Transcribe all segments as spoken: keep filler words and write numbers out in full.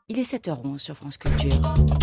Il est sept heures onze sur France Culture.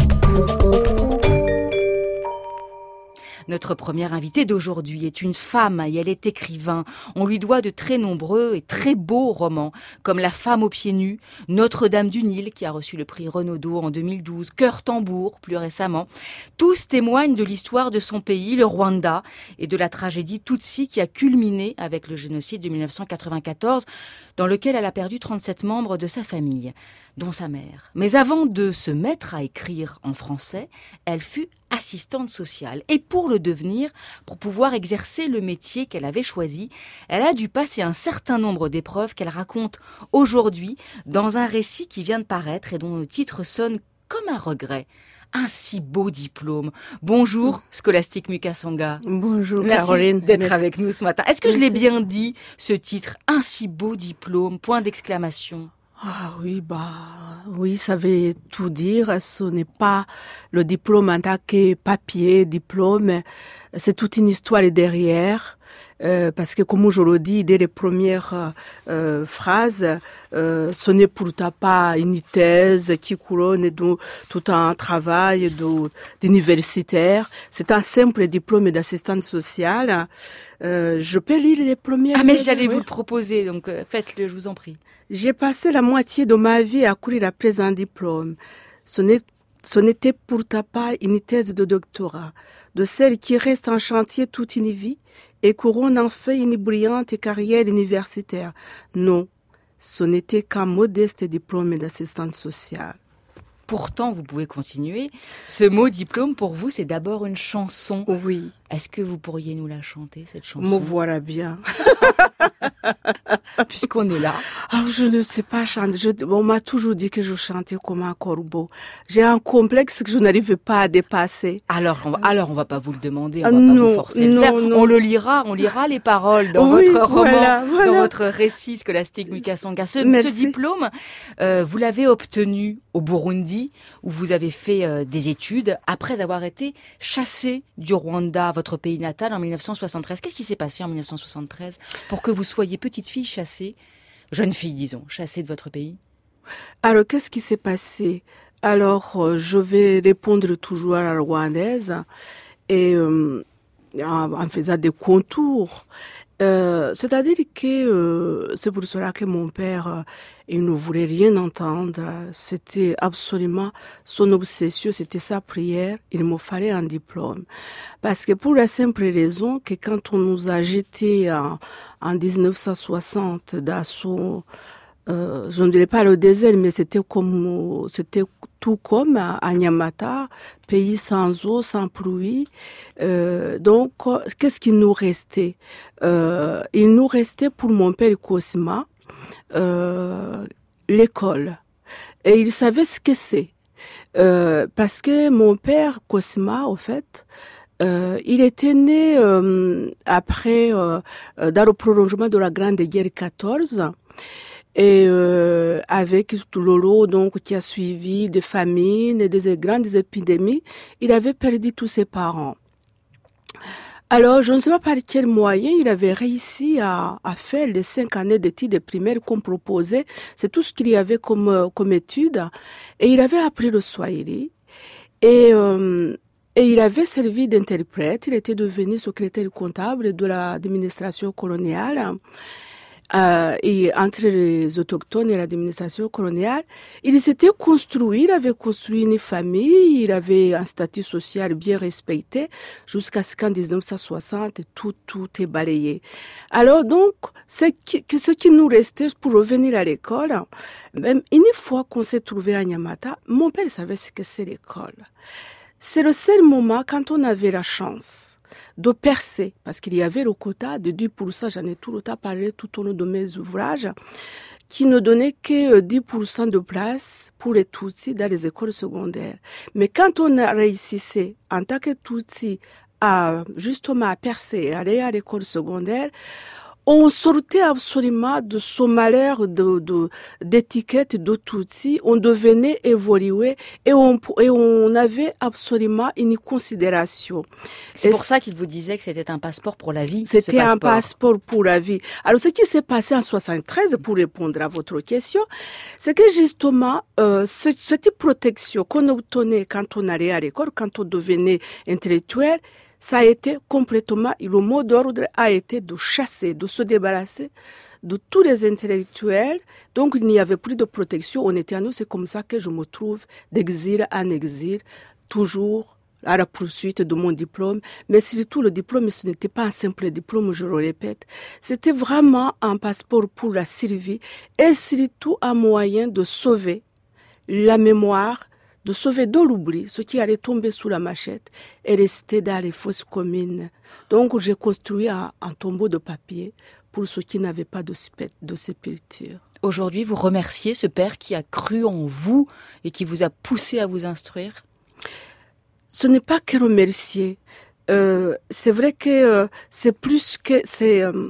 Notre première invitée d'aujourd'hui est une femme et elle est écrivain. On lui doit de très nombreux et très beaux romans, comme La femme aux pieds nus, Notre-Dame du Nil, qui a reçu le prix Renaudot en deux mille douze, Cœur tambour, plus récemment. Tous témoignent de l'histoire de son pays, le Rwanda, et de la tragédie Tutsi qui a culminé avec le génocide de mille neuf cent quatre-vingt-quatorze, dans lequel elle a perdu trente-sept membres de sa famille, dont sa mère. Mais avant de se mettre à écrire en français, elle fut assistante sociale. Et pour le devenir, pour pouvoir exercer le métier qu'elle avait choisi, elle a dû passer un certain nombre d'épreuves qu'elle raconte aujourd'hui dans un récit qui vient de paraître et dont le titre sonne comme un regret. Un si beau diplôme. Bonjour, Scholastique Mukasonga. Bonjour, Merci Caroline. d'être Merci. avec nous ce matin. Est-ce que je l'ai bien dit, ce titre? Un si beau diplôme, point d'exclamation. Ah oui, bah, oui, ça veut tout dire. Ce n'est pas le diplôme en tant que papier, diplôme. C'est toute une histoire derrière. Euh, parce que comme je le dis dès les premières euh, phrases, euh, ce n'est pourtant pas une thèse qui couronne de, tout un travail de, d'universitaire. C'est un simple diplôme d'assistante sociale. Euh, je peux lire les premières. Ah mais j'allais oui. vous le proposer, donc euh, faites-le, je vous en prie. J'ai passé la moitié de ma vie à courir après un diplôme. Ce n'est Ce n'était pourtant pas une thèse de doctorat, de celle qui reste en chantier toute une vie et couronne en fait une brillante carrière universitaire. Non, ce n'était qu'un modeste diplôme d'assistante sociale. Pourtant, vous pouvez continuer. Ce mot diplôme, pour vous, c'est d'abord une chanson. Oui. Est-ce que vous pourriez nous la chanter, cette chanson? Me voilà bien. Puisqu'on est là. Ah, je ne sais pas chanter. Je, on m'a toujours dit que je chantais comme un corbeau. J'ai un complexe que je n'arrive pas à dépasser. Alors, on va, alors on va pas vous le demander, on va non, pas vous forcer non, le faire. Non. On le lira, on lira les paroles dans oui, votre roman, voilà, voilà. dans votre récit Scholastique Mukasonga. Ce, ce diplôme, euh, vous l'avez obtenu au Burundi, où vous avez fait euh, des études après avoir été chassé du Rwanda, votre pays natal, en mille neuf cent soixante-treize. Qu'est-ce qui s'est passé en mille neuf cent soixante-treize pour que vous soyez petite fille chassée, jeune fille disons, chassée de votre pays? Alors, qu'est-ce qui s'est passé? Alors, euh, je vais répondre toujours à la rwandaise et euh, en, en faisant des contours. Euh, c'est-à-dire que euh, c'est pour cela que mon père, euh, il ne voulait rien entendre. C'était absolument son obsession, c'était sa prière. Il me fallait un diplôme. Parce que pour la simple raison que quand on nous a jetés en, en dix-neuf cent soixante dans son... Euh, je ne dirais pas le désert, mais c'était comme, c'était tout comme à, à Nyamata, pays sans eau, sans pluie. Euh, donc, qu'est-ce qu'il nous restait? Euh, il nous restait pour mon père Cosima, euh, l'école. Et il savait ce que c'est. Euh, parce que mon père Cosima, au fait, Euh, il était né euh, après, euh, dans le prolongement de la Grande Guerre quatorze, et euh, avec tout le lot donc qui a suivi des famines, des grandes épidémies, il avait perdu tous ses parents. Alors, je ne sais pas par quel moyen il avait réussi à, à faire les cinq années d'études primaires qu'on proposait. C'est tout ce qu'il y avait comme, comme études. Et il avait appris le Swahili. Et... Euh, Et il avait servi d'interprète, il était devenu secrétaire comptable de l'administration coloniale. Euh, et entre les autochtones et l'administration coloniale, il s'était construit, il avait construit une famille, il avait un statut social bien respecté, jusqu'à ce qu'en dix-neuf cent soixante, tout, tout est balayé. Alors donc, ce qui, ce qui nous restait pour revenir à l'école, même une fois qu'on s'est trouvé à Nyamata, mon père savait ce que c'est l'école. C'est le seul moment quand on avait la chance de percer, parce qu'il y avait le quota de dix pour cent, j'en ai tout le temps parlé tout au long de mes ouvrages, qui ne donnait que dix pour cent de place pour les Tutsis dans les écoles secondaires. Mais quand on a réussi en tant que Tutsi à justement à percer, à aller à l'école secondaire, on sortait absolument de ce malheur de, de, d'étiquette de Tutsi, on devenait évoluer et on, et on avait absolument une considération. C'est et pour ça qu'il vous disait que c'était un passeport pour la vie. C'était passeport. un passeport pour la vie. Alors, ce qui s'est passé en soixante-treize, pour répondre à votre question, c'est que justement, euh, ce, cette protection qu'on obtenait quand on allait à l'école, quand on devenait intellectuel, ça a été complètement, le mot d'ordre a été de chasser, de se débarrasser de tous les intellectuels. Donc, il n'y avait plus de protection. On était à nous. C'est comme ça que je me trouve d'exil en exil, toujours à la poursuite de mon diplôme. Mais surtout, le diplôme, ce n'était pas un simple diplôme, je le répète. C'était vraiment un passeport pour la survie et surtout un moyen de sauver la mémoire, de sauver de l'oubli ce qui allait tomber sous la machette et rester dans les fosses communes. Donc, j'ai construit un, un tombeau de papier pour ceux qui n'avaient pas de, de sépulture. Aujourd'hui, vous remerciez ce père qui a cru en vous et qui vous a poussé à vous instruire? Ce n'est pas que remercier. Euh, c'est vrai que euh, c'est plus que... c'est euh,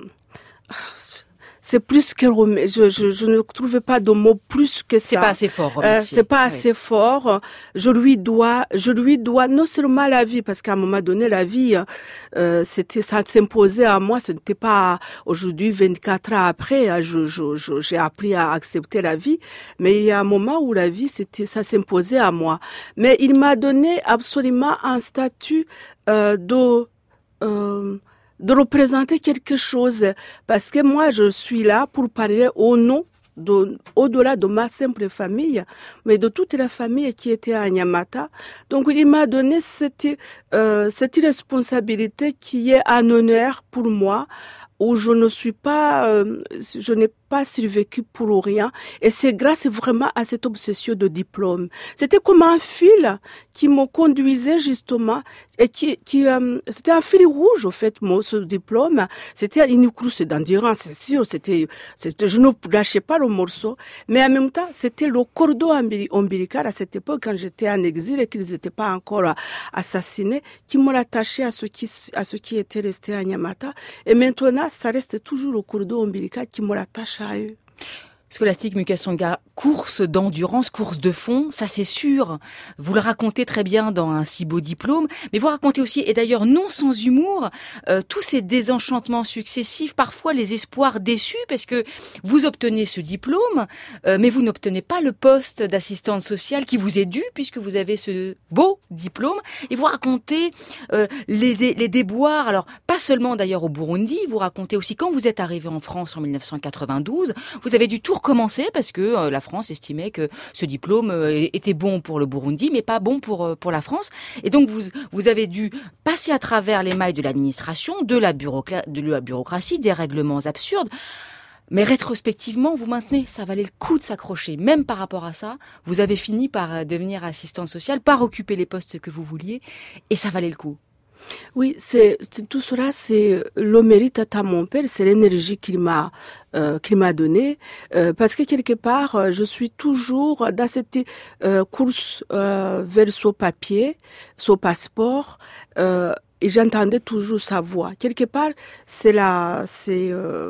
C'est plus que je, je, je ne trouvais pas de mots plus que ça. C'est pas assez fort. Euh, c'est pas oui. assez fort. Je lui dois, je lui dois non seulement la vie, parce qu'à un moment donné, la vie, euh, c'était, ça s'imposait à moi. Ce n'était pas aujourd'hui, vingt-quatre ans après, je, je, je, j'ai appris à accepter la vie. Mais il y a un moment où la vie, c'était, ça s'imposait à moi. Mais il m'a donné absolument un statut euh, de euh, de représenter quelque chose, parce que moi, je suis là pour parler au nom, de, au-delà de ma simple famille, mais de toute la famille qui était à Nyamata. Donc, il m'a donné cette, euh, cette responsabilité qui est un honneur pour moi, où je ne suis pas, euh, je n'ai pas survécu pour rien. Et c'est grâce vraiment à cette obsession de diplôme. C'était comme un fil qui me conduisait justement, et qui, qui euh, c'était un fil rouge, au fait, mon, ce diplôme. C'était une course d'endurance, c'est sûr. C'était, c'était, je ne lâchais pas le morceau. Mais en même temps, c'était le cordon ombilical à cette époque, quand j'étais en exil et qu'ils n'étaient pas encore assassinés, qui me rattachait à ce qui, à ce qui était resté à Nyamata. Et maintenant, ça reste toujours le cordon ombilical qui me rattache à eux. Scholastique Mukasonga, course d'endurance, course de fond, ça c'est sûr. Vous le racontez très bien dans un si beau diplôme, mais vous racontez aussi, et d'ailleurs non sans humour, euh, tous ces désenchantements successifs, parfois les espoirs déçus, parce que vous obtenez ce diplôme, euh, mais vous n'obtenez pas le poste d'assistante sociale qui vous est dû, puisque vous avez ce beau diplôme, et vous racontez euh, les, les déboires, alors pas seulement d'ailleurs au Burundi, vous racontez aussi quand vous êtes arrivé en France en dix-neuf cent quatre-vingt-douze, vous avez dû tout recommencer parce que euh, la France estimait que ce diplôme euh, était bon pour le Burundi, mais pas bon pour euh, pour la France. Et donc vous vous avez dû passer à travers les mailles de l'administration, de la bureaucratie, de la bureaucratie, des règlements absurdes. Mais rétrospectivement, vous maintenez, ça valait le coup de s'accrocher. Même par rapport à ça, vous avez fini par devenir assistante sociale, par occuper les postes que vous vouliez, et ça valait le coup. Oui, c'est, c'est tout cela, c'est le mérite à mon père, c'est l'énergie qu'il m'a euh, qu'il m'a donnée, euh, parce que quelque part, je suis toujours dans cette euh, course euh, vers ce papier, ce passeport, euh, et j'entendais toujours sa voix. Quelque part, c'est la, c'est euh,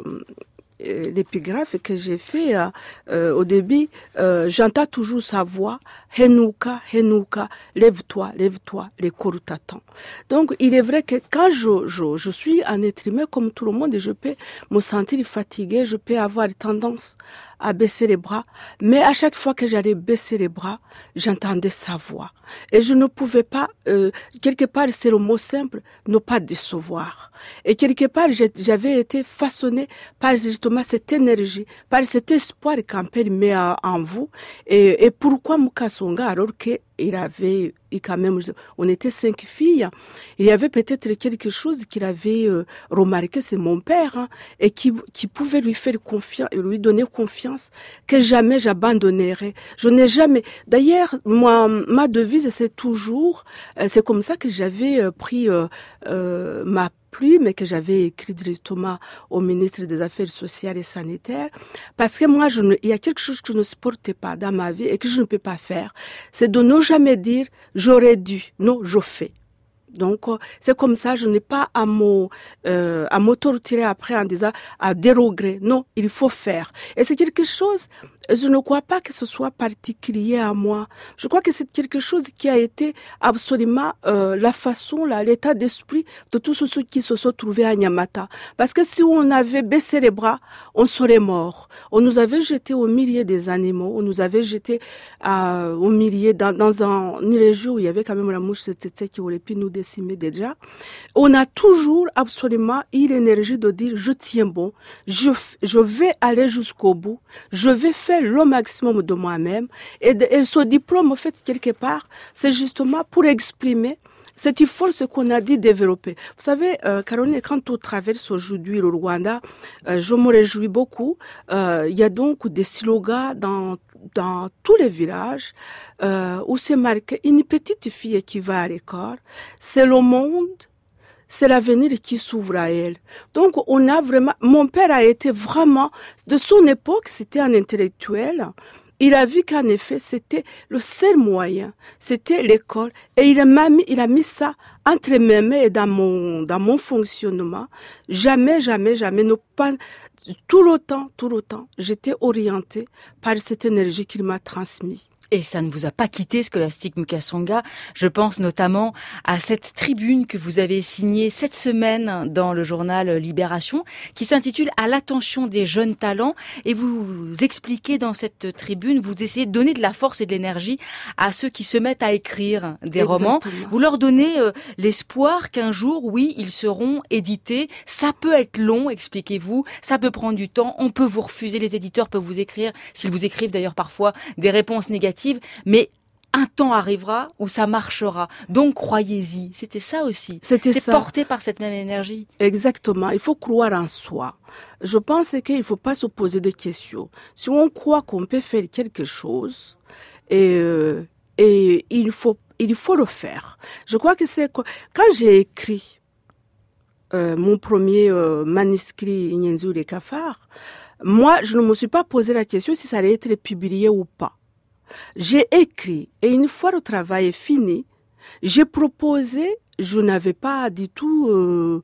l'épigraphe que j'ai fait euh, au début, euh, j'entends toujours sa voix, Henouka, Henouka, lève-toi, lève-toi, les corps t'attendent. Donc, il est vrai que quand je, je, je suis un être humain comme tout le monde, et je peux me sentir fatiguée, je peux avoir tendance à baisser les bras, mais à chaque fois que j'allais baisser les bras, j'entendais sa voix. Et je ne pouvais pas, euh, quelque part, c'est le mot simple, ne pas décevoir. Et quelque part, j'avais été façonnée par justement cette énergie, par cet espoir qu'un père met en vous. Et, et pourquoi Mukasonga, alors qu'il avait, et quand même, on était cinq filles, il y avait peut-être quelque chose qu'il avait euh, remarqué, c'est mon père, hein, et qui, qui pouvait lui faire confiance, lui donner confiance, que jamais j'abandonnerai. Je n'ai jamais, d'ailleurs, moi, ma devise, c'est toujours, euh, c'est comme ça que j'avais euh, pris euh, euh, ma plume et que j'avais écrit directement au ministre des Affaires sociales et sanitaires, parce que moi, je ne, il y a quelque chose que je ne supportais pas dans ma vie et que je ne peux pas faire, c'est de ne jamais dire « j'aurais dû », non, je fais. Donc, c'est comme ça, je n'ai pas à me, euh, à m'autoriter après en disant, à déroger. Non, il faut faire. Et c'est quelque chose, je ne crois pas que ce soit particulier à moi. Je crois que c'est quelque chose qui a été absolument euh, la façon, là, l'état d'esprit de tous ceux qui se sont trouvés à Nyamata. Parce que si on avait baissé les bras, on serait mort. On nous avait jeté au milieu des animaux, on nous avait jeté euh, au milieu, dans, dans un, une région où il y avait quand même la mouche tsetse qui aurait pu nous décimer déjà. On a toujours absolument eu l'énergie de dire, je tiens bon, je, je vais aller jusqu'au bout, je vais faire le maximum de moi-même. Et, de, et ce diplôme, en fait, quelque part, c'est justement pour exprimer cette force qu'on a dit développer. Vous savez, euh, Caroline, quand on traverse aujourd'hui le Rwanda, euh, je me réjouis beaucoup. Euh, il y a donc des slogans dans, dans tous les villages euh, où c'est marqué « Une petite fille qui va à l'école, c'est le monde ». C'est l'avenir qui s'ouvre à elle. Donc, on a vraiment, mon père a été vraiment, de son époque, c'était un intellectuel. Il a vu qu'en effet, c'était le seul moyen. C'était l'école. Et il a mis, il a mis ça entre mes mains et dans mon, dans mon fonctionnement. Jamais, jamais, jamais, ne pas, tout le temps, tout le temps, j'étais orientée par cette énergie qu'il m'a transmise. Et ça ne vous a pas quitté, Scholastique Mukasonga. Je pense notamment à cette tribune que vous avez signée cette semaine dans le journal Libération, qui s'intitule « À l'attention des jeunes talents ». Et vous expliquez dans cette tribune, vous essayez de donner de la force et de l'énergie à ceux qui se mettent à écrire des Exactement. romans. Vous leur donnez euh, l'espoir qu'un jour, oui, ils seront édités. Ça peut être long, expliquez-vous. Ça peut prendre du temps. On peut vous refuser. Les éditeurs peuvent vous écrire, s'ils vous écrivent d'ailleurs parfois, des réponses négatives. Mais un temps arrivera où ça marchera. Donc, croyez-y. C'était ça aussi. C'était C'est ça. porté par cette même énergie. Exactement. Il faut croire en soi. Je pense qu'il ne faut pas se poser de questions. Si on croit qu'on peut faire quelque chose, et, euh, et il faut, il faut le faire. Je crois que c'est quand j'ai écrit euh, mon premier euh, manuscrit Inyenzu les cafards, moi, je ne me suis pas posé la question si ça allait être publié ou pas. J'ai écrit et une fois le travail est fini, j'ai proposé, je n'avais pas du tout, euh,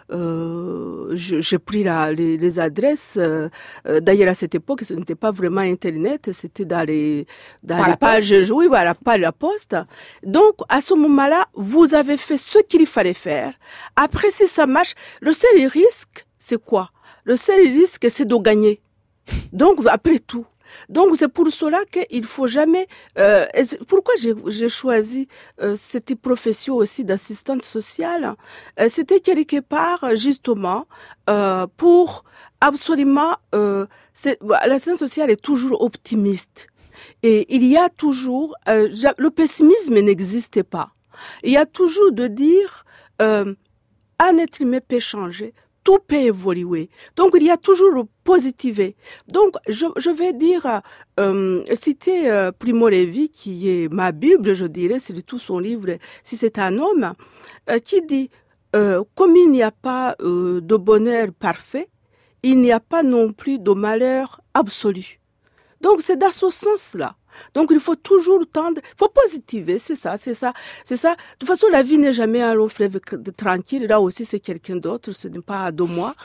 euh, j'ai pris la, les, les adresses, euh, d'ailleurs à cette époque ce n'était pas vraiment Internet, c'était dans les, dans par les la pages, poste. oui voilà, pas la poste. Donc à ce moment-là, vous avez fait ce qu'il fallait faire. Après si ça marche, le seul risque c'est quoi? Le seul risque c'est de gagner. Donc après tout. Donc c'est pour cela qu'il faut jamais. Euh, pourquoi j'ai, j'ai choisi euh, cette profession aussi d'assistante sociale? euh, C'était quelque part justement euh, pour absolument. Euh, l'assistante sociale est toujours optimiste et il y a toujours euh, le pessimisme n'existe pas. Il y a toujours de dire euh, un être humain peut changer. Tout peut évoluer. Donc, il y a toujours le positiver. Donc, je, je vais dire, euh, citer euh, Primo Levi, qui est ma Bible, je dirais, c'est de tout son livre, si c'est un homme, euh, qui dit, euh, comme il n'y a pas euh, de bonheur parfait, il n'y a pas non plus de malheur absolu. Donc, c'est dans ce sens-là. Donc, il faut toujours tendre, il faut positiver, c'est ça, c'est ça, c'est ça. De toute façon, la vie n'est jamais un long fleuve tranquille. Là aussi, c'est quelqu'un d'autre, ce n'est pas de moi.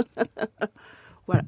Voilà.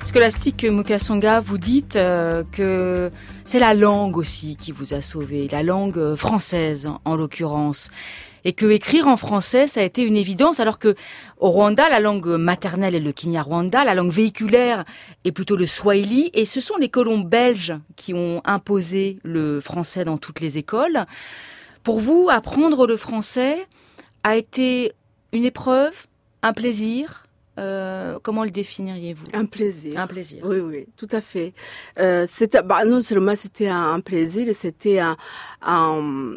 Scholastique Mukasonga, vous dites euh, que c'est la langue aussi qui vous a sauvé, la langue française en l'occurrence. Et que écrire en français, ça a été une évidence, alors que au Rwanda, la langue maternelle est le Kinyarwanda, la langue véhiculaire est plutôt le Swahili, et ce sont les colons belges qui ont imposé le français dans toutes les écoles. Pour vous, apprendre le français a été une épreuve, un plaisir ? Euh, comment le définiriez-vous ? Un plaisir. Un plaisir. Oui, oui, tout à fait. Euh, c'était, bah, non seulement c'était un, un plaisir, c'était un, un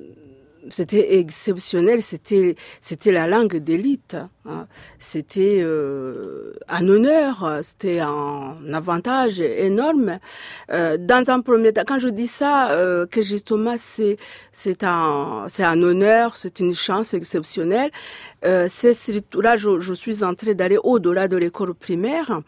c'était exceptionnel, c'était c'était la langue d'élite, hein. C'était euh, un honneur, c'était un avantage énorme. Euh, dans un premier temps, quand je dis ça, euh, que justement c'est c'est un c'est un honneur, c'est une chance exceptionnelle. Euh, c'est surtout là je, je suis en train d'aller au-delà de l'école primaire.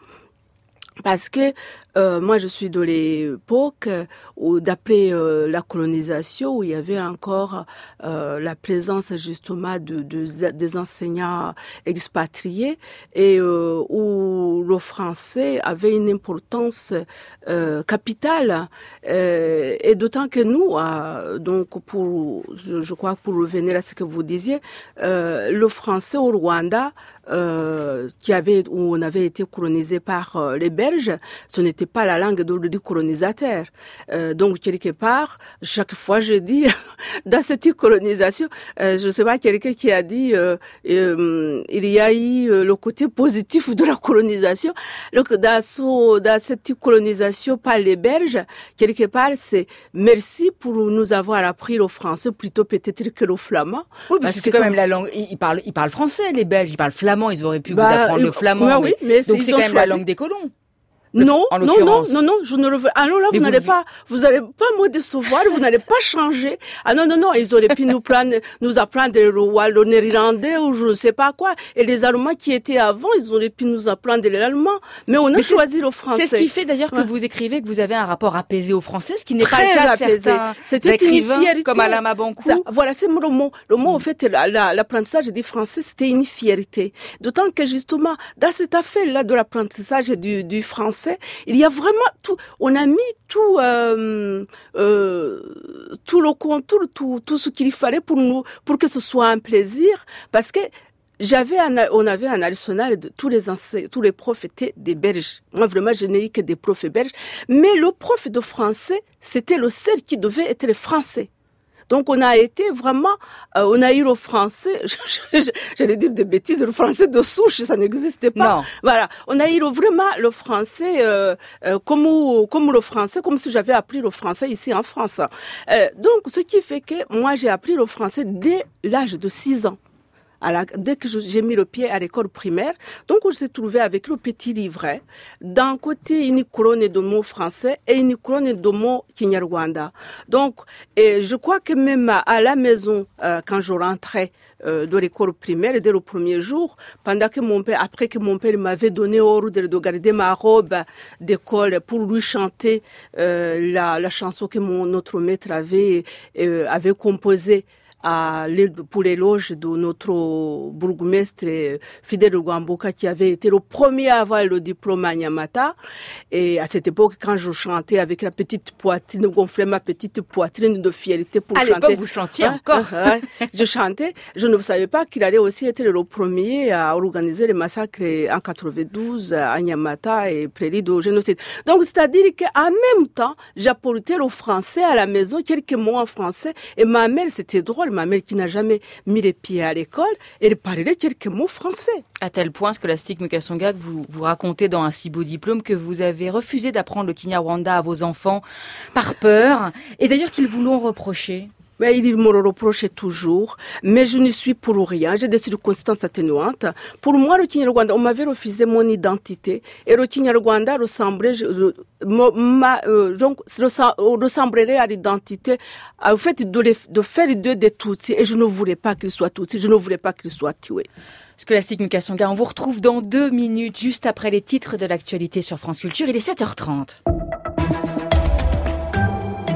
Parce que euh, moi, je suis de l'époque où, d'après euh, la colonisation, où il y avait encore euh, la présence justement de, de des enseignants expatriés et euh, où le français avait une importance euh, capitale. Euh, et d'autant que nous, euh, donc pour, je, je crois pour revenir à ce que vous disiez, euh, le français au Rwanda, euh, qui avait où on avait été colonisé par euh, les Belges, ce n'était pas la langue de, du colonisateur. Euh, donc, quelque part, chaque fois, je dis, dans cette colonisation, euh, je ne sais pas, quelqu'un qui a dit, euh, euh, il y a eu euh, le côté positif de la colonisation. Donc, dans, ce, dans cette colonisation par les Belges, quelque part, c'est merci pour nous avoir appris le français plutôt peut-être que le flamand. Oui, parce, parce que c'est quand même la langue, ils parlent, ils parlent français, les Belges, ils parlent flamand, ils auraient pu bah, vous apprendre euh, le flamand. Bah, oui, mais donc, c'est quand même choisi. la langue des colons. Le, non, non, non, non, non, je ne le veux. Alors là, vous, vous n'allez le... pas, vous n'allez pas me décevoir, vous n'allez pas changer. Ah non, non, non, ils auraient pu nous prendre, nous apprendre le wallon néerlandais ou je ne sais pas quoi. Et les Allemands qui étaient avant, ils auraient pu nous apprendre l'allemand. Mais on a Mais choisi le français. C'est ce qui fait d'ailleurs que ouais. vous écrivez que vous avez un rapport apaisé au français, ce qui n'est Très pas le cas apaisé. de certains C'était écrivains une fierté. comme Alain Mabankou. Ça, voilà, c'est le mot. Le mot, en fait, la, la, l'apprentissage du français, c'était une fierté. D'autant que justement, dans cette affaire-là de l'apprentissage du, du français, il y a vraiment tout, on a mis tout, euh, euh, tout le contour, tout, tout ce qu'il fallait pour nous, pour que ce soit un plaisir, parce que j'avais un, on avait un arsenal de tous les enseignants, tous les profs étaient des Belges. Moi, vraiment, je n'ai eu que des profs belges. Mais le prof de français, c'était le seul qui devait être le français. Donc, on a été vraiment, euh, on a eu le français, j'allais dire des bêtises, le français de souche, ça n'existait pas. Non. Voilà. On a eu le, vraiment le français, euh, euh, comme, comme le français, comme si j'avais appris le français ici en France. Euh, donc, ce qui fait que moi, j'ai appris le français dès l'âge de six ans. À la, dès que j'ai mis le pied à l'école primaire, donc on s'est trouvé avec le petit livret. D'un côté, une colonne de mots français et une colonne de mots Kinyarwanda. Donc, et je crois que même à la maison, euh, quand je rentrais euh, de l'école primaire, dès le premier jour, pendant que mon père, après que mon père m'avait donné ordre de garder ma robe d'école pour lui chanter euh, la, la chanson que mon notre maître avait euh, avait composée. À, pour l'éloge de notre bourgmestre Fidèle Rwamboka qui avait été le premier à avoir le diplôme à Nyamata. Et à cette époque, quand je chantais avec la petite poitrine, gonflais ma petite poitrine de fierté pour à chanter. À l'époque, vous chantiez hein, encore. hein, hein, je chantais. Je ne savais pas qu'il allait aussi être le premier à organiser les massacres en quatre-vingt-douze à Nyamata et prélude au génocide. Donc, c'est-à-dire qu'en même temps, j'apportais le français à la maison, quelques mots en français. Et ma mère, c'était drôle. Ma mère qui n'a jamais mis les pieds à l'école, elle parlait quelques mots français. À tel point, Scholastique Mukasonga, que vous, vous racontez dans Un si beau diplôme que vous avez refusé d'apprendre le Kinyarwanda à vos enfants par peur, et d'ailleurs qu'ils vous l'ont reproché. Mais il me le reprochait toujours, mais je n'y suis pour rien. J'ai des circonstances atténuantes. Pour moi, le Kinyarwanda, on m'avait refusé mon identité. Et le Kinyarwanda ressemblait, je, ma, euh, donc, ressemblerait à l'identité, au fait de, les, de faire d'eux des Tutsis. Et je ne voulais pas qu'ils soient Tutsis, je ne voulais pas qu'ils soient tués. Scholastique Mukasonga, on vous retrouve dans deux minutes, juste après les titres de l'actualité sur France Culture. Il est sept heures trente.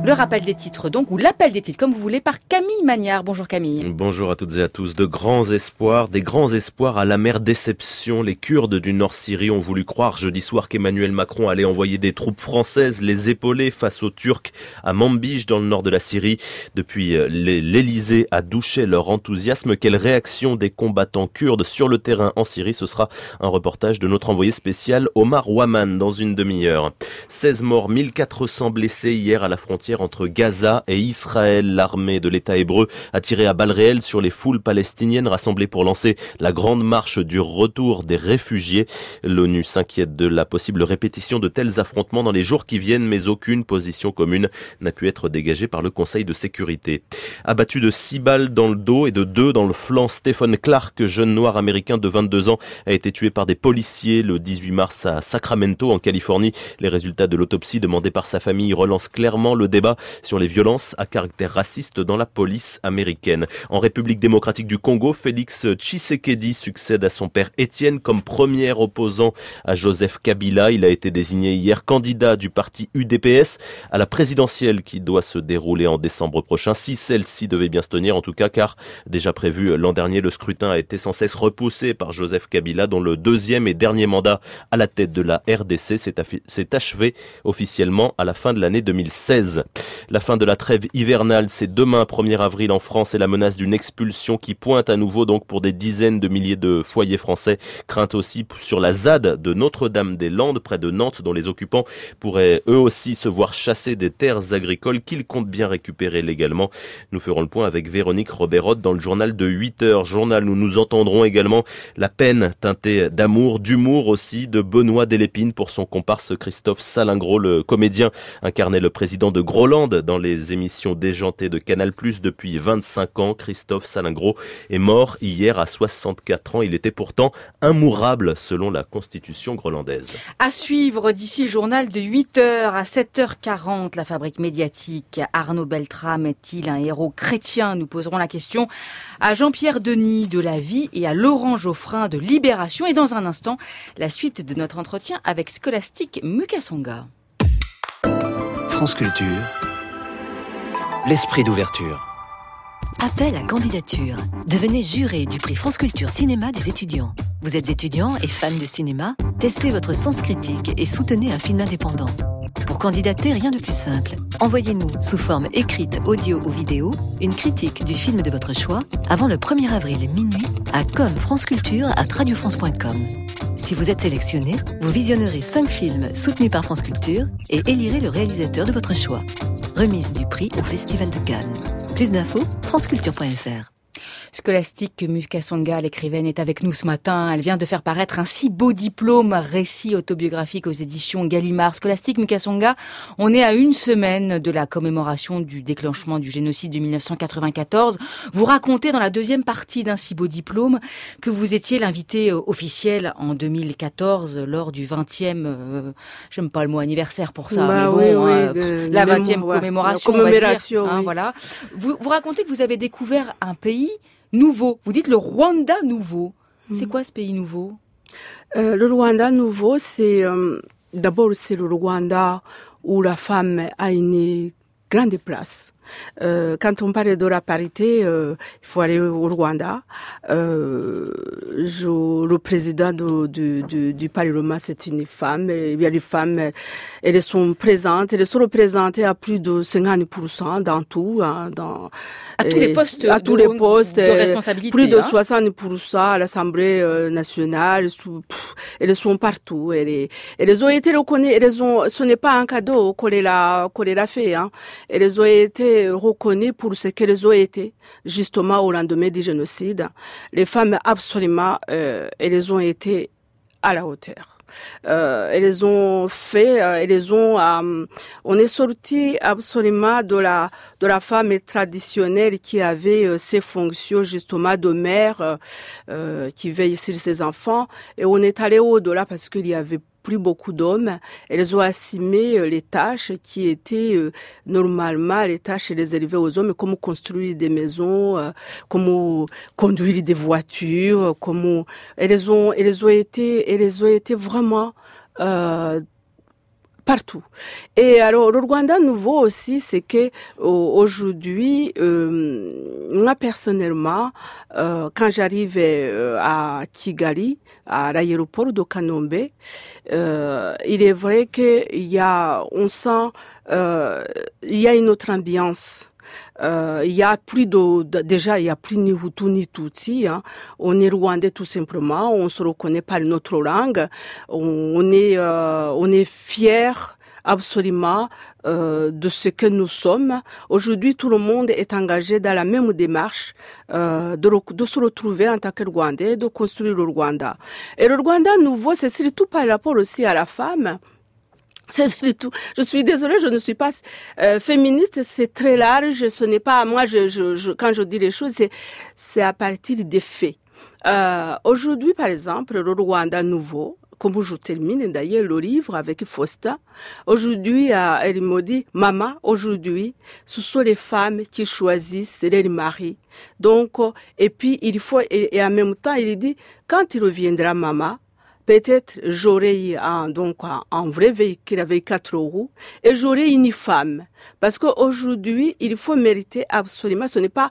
Le rappel des titres donc, ou l'appel des titres, comme vous voulez, par Camille Magnard. Bonjour Camille. Bonjour à toutes et à tous. De grands espoirs, des grands espoirs à l'amère déception. Les Kurdes du Nord-Syrie ont voulu croire jeudi soir qu'Emmanuel Macron allait envoyer des troupes françaises les épauler face aux Turcs à Manbij dans le nord de la Syrie. Depuis l'Elysée a douché leur enthousiasme. Quelle réaction des combattants kurdes sur le terrain en Syrie? Ce sera un reportage de notre envoyé spécial Omar Waman dans une demi-heure. seize morts, mille quatre cents blessés hier à la frontière entre Gaza et Israël. L'armée de l'État hébreu a tiré à balles réelles sur les foules palestiniennes rassemblées pour lancer la grande marche du retour des réfugiés. L'ONU s'inquiète de la possible répétition de tels affrontements dans les jours qui viennent, mais aucune position commune n'a pu être dégagée par le Conseil de sécurité. Abattu de six balles dans le dos et de deux dans le flanc, Stephen Clark, jeune noir américain de vingt-deux ans, a été tué par des policiers le dix-huit mars à Sacramento, en Californie. Les résultats de l'autopsie demandée par sa famille relancent clairement le débat sur les violences à caractère raciste dans la police américaine. En République démocratique du Congo, Félix Tshisekedi succède à son père Étienne comme premier opposant à Joseph Kabila. Il a été désigné hier candidat du parti U D P S à la présidentielle qui doit se dérouler en décembre prochain, si celle-ci devait bien se tenir en tout cas, car déjà prévu l'an dernier, le scrutin a été sans cesse repoussé par Joseph Kabila, dont le deuxième et dernier mandat à la tête de la R D C s'est achevé officiellement à la fin de l'année deux mille seize. La fin de la trêve hivernale, c'est demain, premier avril en France, et la menace d'une expulsion qui pointe à nouveau donc pour des dizaines de milliers de foyers français. Crainte aussi sur la Z A D de Notre-Dame-des-Landes, près de Nantes, dont les occupants pourraient eux aussi se voir chasser des terres agricoles qu'ils comptent bien récupérer légalement. Nous ferons le point avec Véronique Robérod dans le journal de huit heures. Journal où nous entendrons également la peine teintée d'amour, d'humour aussi, de Benoît Delépine pour son comparse Christophe Salingro. Le comédien incarnait le président de Groland dans les émissions déjantées de Canal plus, depuis vingt-cinq ans. Christophe Salingro est mort hier à soixante-quatre ans. Il était pourtant immourable selon la constitution grolandaise. À suivre d'ici le journal de huit heures à sept heures quarante, la fabrique médiatique. Arnaud Beltrame est-il un héros chrétien? Nous poserons la question à Jean-Pierre Denis de La Vie et à Laurent Geoffrin de Libération. Et dans un instant, la suite de notre entretien avec Scholastique Mukasonga. France Culture, l'esprit d'ouverture. Appel à candidature. Devenez juré du prix France Culture Cinéma des étudiants. Vous êtes étudiant et fan de cinéma? Testez votre sens critique et soutenez un film indépendant. Pour candidater, rien de plus simple. Envoyez-nous, sous forme écrite, audio ou vidéo, une critique du film de votre choix avant le premier avril minuit à comfranceculture arobase radiofrance point com. Si vous êtes sélectionné, vous visionnerez cinq films soutenus par France Culture et élirez le réalisateur de votre choix. Remise du prix au Festival de Cannes. Plus d'infos, franceculture point f r. Scholastique Mukasonga, l'écrivaine, est avec nous ce matin. Elle vient de faire paraître un si beau diplôme, récit autobiographique aux éditions Gallimard. Scholastique Mukasonga, on est à une semaine de la commémoration du déclenchement du génocide de mille neuf cent quatre-vingt-quatorze. Vous racontez dans la deuxième partie d'un si beau diplôme que vous étiez l'invité officiel en deux mille quatorze lors du vingtième, euh, j'aime pas le mot anniversaire pour ça, bah, mais bon, oui, euh, oui, de, la de vingtième mémoire, commémoration, la commémoration, on va dire, hein, oui. voilà. Vous, vous racontez que vous avez découvert un pays nouveau. Vous dites le Rwanda nouveau. Mmh. C'est quoi ce pays nouveau? euh, Le Rwanda nouveau, c'est euh, d'abord c'est le Rwanda où la femme a une grande place. Euh, quand on parle de la parité, euh, il faut aller au Rwanda. Euh, je, le président de, de, de, du Parlement, c'est une femme. Il y a des femmes, elles sont présentes. Elles sont représentées à plus de cinquante pour cent dans tout. Hein, dans, à tous les postes, à de, tous les postes de responsabilité. Plus de hein. soixante pour cent à l'Assemblée nationale. Pff, elles sont partout. Elles, elles ont été reconnues. Elles ont, ce n'est pas un cadeau qu'on les a, qu'on les a fait. Hein. Elles ont été reconnues pour ce qu'elles ont été, justement au lendemain du génocide. Les femmes, absolument, euh, elles ont été à la hauteur. Euh, elles ont fait, euh, elles ont, euh, on est sorti absolument de la de la femme traditionnelle qui avait euh, ses fonctions justement de mère euh, qui veille sur ses enfants, et on est allé au-delà parce qu'il y avait plus beaucoup d'hommes. Elles ont assumé euh, les tâches qui étaient euh, normalement les tâches réservées aux hommes, comme construire des maisons, euh, comme conduire des voitures, comme elles ont elles ont été elles ont été vraiment euh, partout. Et alors, le Rwanda nouveau aussi, c'est que aujourd'hui, euh, moi personnellement, euh, quand j'arrive euh, à Kigali, à l'aéroport de Kanombe, euh, il est vrai qu'il y a, on sent, euh, il y a une autre ambiance. Euh, il y a plus de, de déjà il y a plus ni Hutu ni Tutsi, hein. On est rwandais tout simplement, on se reconnaît par notre langue, on, on est euh, on est fiers absolument euh, de ce que nous sommes. Aujourd'hui, tout le monde est engagé dans la même démarche euh, de, de se retrouver en tant que Rwandais, de construire le Rwanda. Et le Rwanda nouveau, c'est surtout par rapport aussi à la femme. C'est tout. Je suis désolée, je ne suis pas euh, féministe, c'est très large, ce n'est pas moi, je, je, je, quand je dis les choses, c'est, c'est à partir des faits. Euh, aujourd'hui, par exemple, le Rwanda nouveau, comme je termine d'ailleurs le livre avec Fosta, aujourd'hui, euh, elle me dit, maman, aujourd'hui, ce sont les femmes qui choisissent leur mari. Donc, euh, et puis, il faut, et, et en même temps, il dit, quand il reviendra, maman, peut-être j'aurai un, donc un vrai véhicule avec quatre roues et j'aurai une femme. Parce qu'aujourd'hui, il faut mériter absolument, ce n'est pas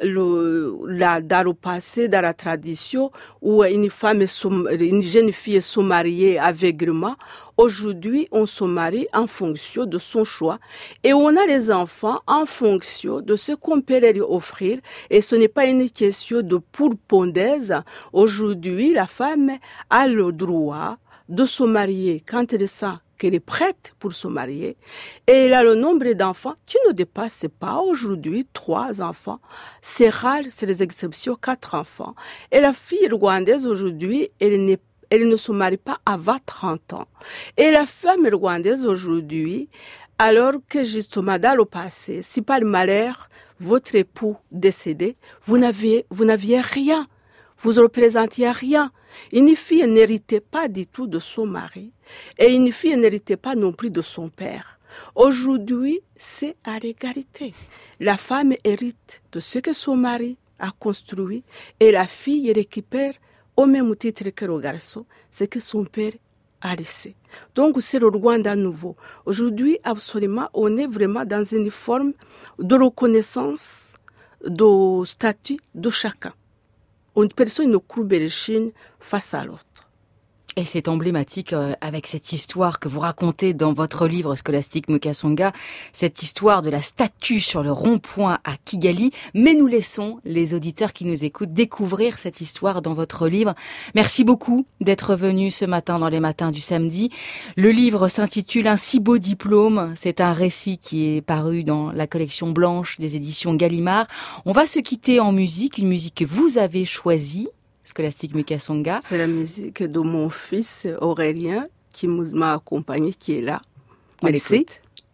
le, la, dans le passé, dans la tradition, où une femme, une jeune fille se mariait aveuglément. Aujourd'hui, on se marie en fonction de son choix et on a les enfants en fonction de ce qu'on peut leur offrir. Et ce n'est pas une question de pourpondaise. Aujourd'hui, la femme a le droit de se marier quand elle sent qu'elle est prête pour se marier. Et elle a le nombre d'enfants qui ne dépasse pas aujourd'hui trois enfants. C'est rare, c'est les exceptions, quatre enfants. Et la fille rwandaise aujourd'hui, elle n'est Elle ne se marie pas avant trente ans. Et la femme rwandaise aujourd'hui, alors que justement dans le passé, si par malheur, votre époux décédé, vous n'aviez, vous n'aviez rien. Vous ne représentiez rien. Une fille n'héritait pas du tout de son mari. Et une fille n'héritait pas non plus de son père. Aujourd'hui, c'est à l'égalité. La femme hérite de ce que son mari a construit et la fille récupère au même titre que le garçon, c'est que son père a laissé. Donc, c'est le Rwanda nouveau. Aujourd'hui, absolument, on est vraiment dans une forme de reconnaissance, de statut de chacun. Une personne ne courbe les chines face à l'autre. Et c'est emblématique euh, avec cette histoire que vous racontez dans votre livre Scholastique Mukasonga, cette histoire de la statue sur le rond-point à Kigali. Mais nous laissons les auditeurs qui nous écoutent découvrir cette histoire dans votre livre. Merci beaucoup d'être venu ce matin dans les matins du samedi. Le livre s'intitule Un si beau diplôme. C'est un récit qui est paru dans la collection blanche des éditions Gallimard. On va se quitter en musique, une musique que vous avez choisie. Scholastique Mukasonga. C'est la musique de mon fils Aurélien qui m'a accompagné, qui est là. Merci.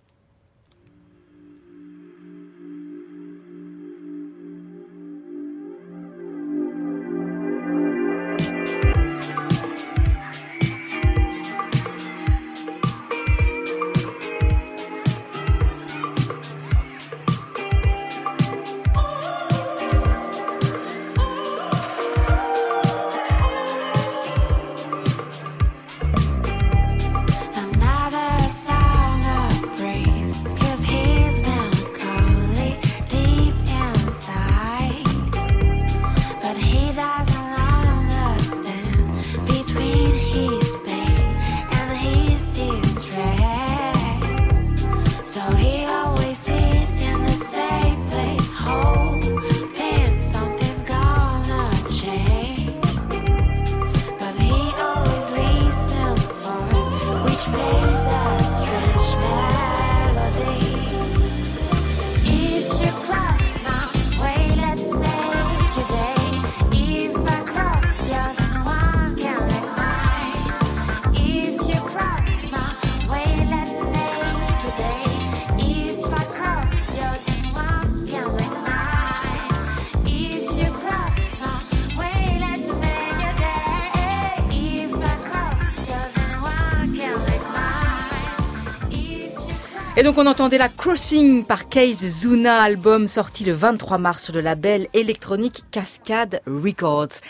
Et donc on entendait la Crossing par Case Zuna, album sorti le vingt-trois mars sur le label électronique Cascade Records.